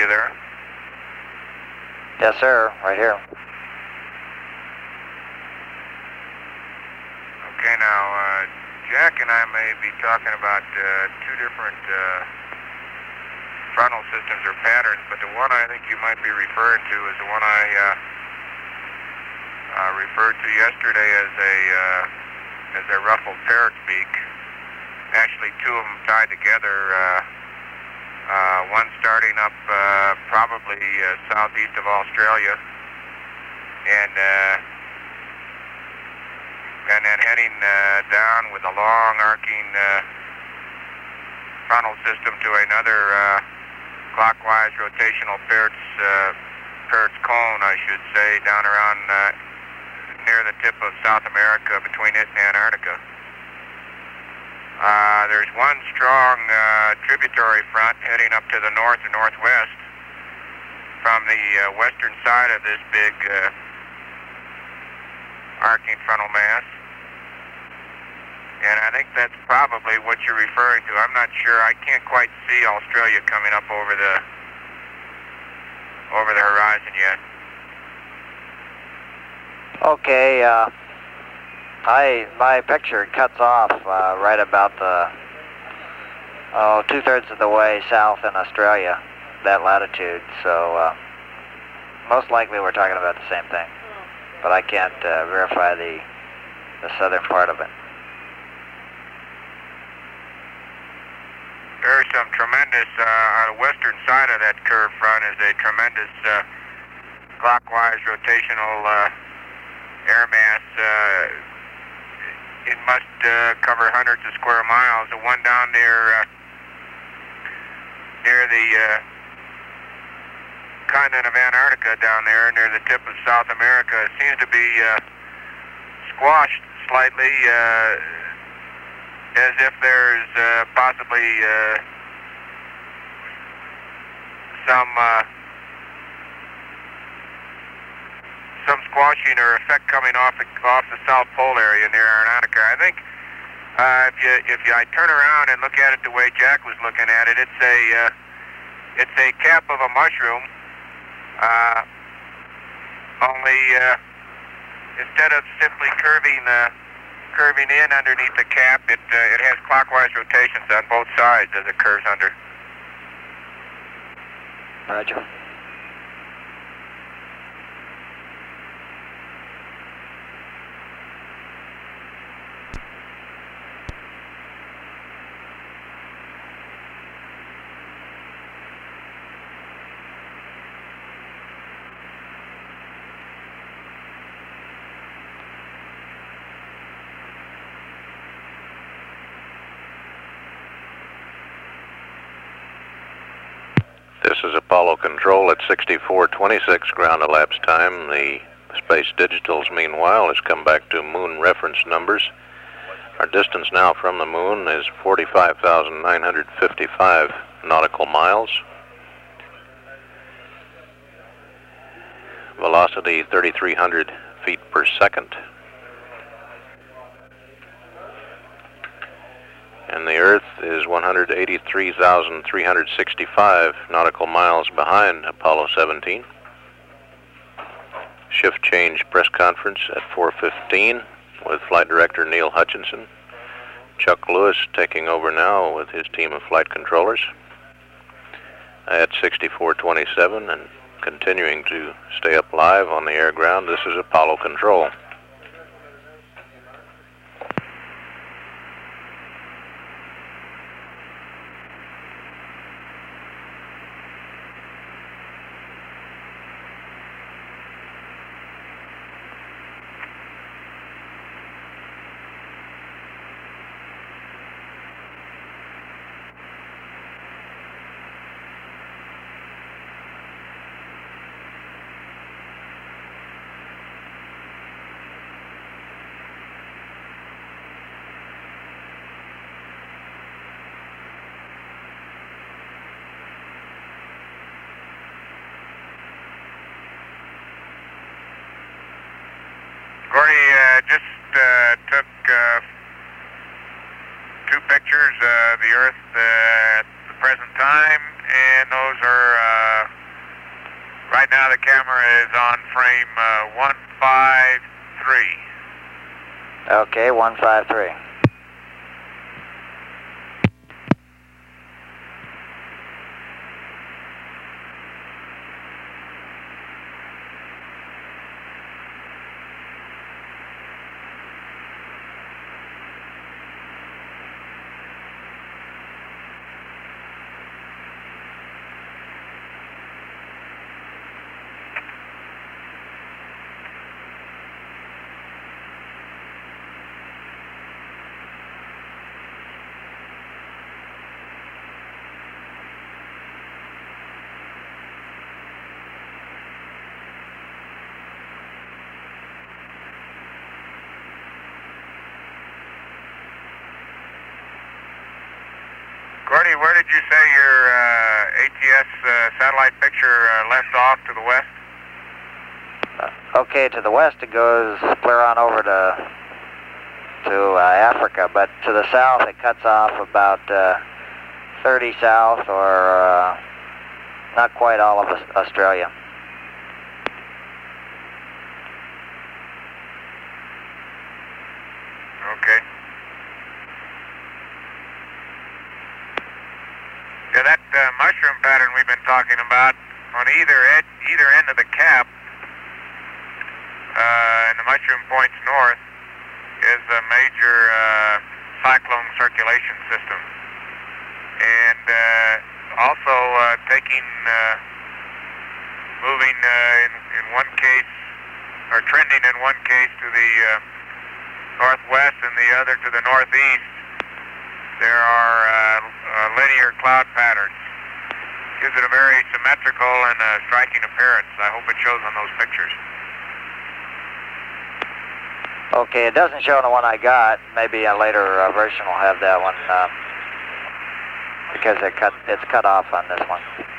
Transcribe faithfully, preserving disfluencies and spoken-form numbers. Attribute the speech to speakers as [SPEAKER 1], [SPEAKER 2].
[SPEAKER 1] you there?
[SPEAKER 2] Yes, sir. Right here.
[SPEAKER 1] Okay, now, uh, Jack and I may be talking about uh, two different uh, frontal systems or patterns, but the one I think you might be referring to is the one I uh, uh, referred to yesterday as a uh, as a ruffled parrot's beak. Actually, two of them tied together. Uh, uh, one starting up uh, probably uh, southeast of Australia, and uh, and then heading uh, down with a long arcing uh, frontal system to another uh, clockwise rotational Peart's, uh, Peart's cone, I should say, down around uh, near the tip of South America between it and Antarctica. Uh, there's one strong uh, tributary front heading up to the north and northwest from the uh, western side of this big uh, arcing frontal mass. And I think that's probably what you're referring to. I'm not sure. I can't quite see Australia coming up over the over the horizon yet.
[SPEAKER 2] Okay, uh, I my picture cuts off uh, right about the oh two thirds of the way south in Australia, that latitude. So uh, most likely we're talking about the same thing, but I can't uh, verify the the southern part of it.
[SPEAKER 1] There's some tremendous, uh, on the western side of that curve front is a tremendous uh, clockwise rotational uh, air mass. Uh, it must uh, cover hundreds of square miles. The one down there uh, near the uh, continent of Antarctica down there, near the tip of South America, seems to be uh, squashed slightly, uh, as if there's uh, possibly uh, some uh, some squashing or effect coming off the off the South Pole area near Antarctica. I think uh, if you if you I turn around and look at it the way Jack was looking at it, it's a uh, it's a cap of a mushroom. Uh, only uh, instead of simply curving uh, curving in underneath the cap, it uh, it has clockwise rotations on both sides as it curves under.
[SPEAKER 2] Roger.
[SPEAKER 3] This is Apollo Control at sixty-four twenty-six ground elapsed time. The Space Digitals, meanwhile, has come back to moon reference numbers. Our distance now from the moon is forty-five thousand nine hundred fifty-five nautical miles. Velocity thirty-three hundred feet per second. And the Earth is one hundred eighty-three thousand three hundred sixty-five nautical miles behind Apollo seventeen. Shift change press conference at four fifteen with Flight Director Neil Hutchinson. Chuck Lewis taking over now with his team of flight controllers. At sixty-four twenty-seven and continuing to stay up live on the air ground, this is Apollo Control.
[SPEAKER 1] Gordy uh, just uh, took uh, two pictures of the Earth uh, at the present time, and those are uh, now the camera is on frame uh, one five three.
[SPEAKER 2] Okay, one five three.
[SPEAKER 1] Gordy, where did you say your uh, A T S uh, satellite picture uh, left off to the west?
[SPEAKER 2] Uh, okay, to the west it goes clear on over to to uh, Africa, but to the south it cuts off about uh, thirty south, or uh, not quite all of Australia.
[SPEAKER 1] Okay. Yeah, that uh, mushroom pattern we've been talking about on either ed either end of the cap, uh, and the mushroom points north, is a major uh, cyclone circulation system. And uh, also uh, taking, uh, moving uh, in, in one case, or trending in one case to the uh, northwest and the other to the northeast, there are uh, uh, linear cloud patterns. Gives it a very symmetrical and uh, striking appearance. I hope it shows on those pictures.
[SPEAKER 2] Okay, it doesn't show the one I got. Maybe a later uh, version will have that one, uh, because it cut, it's cut off on this one.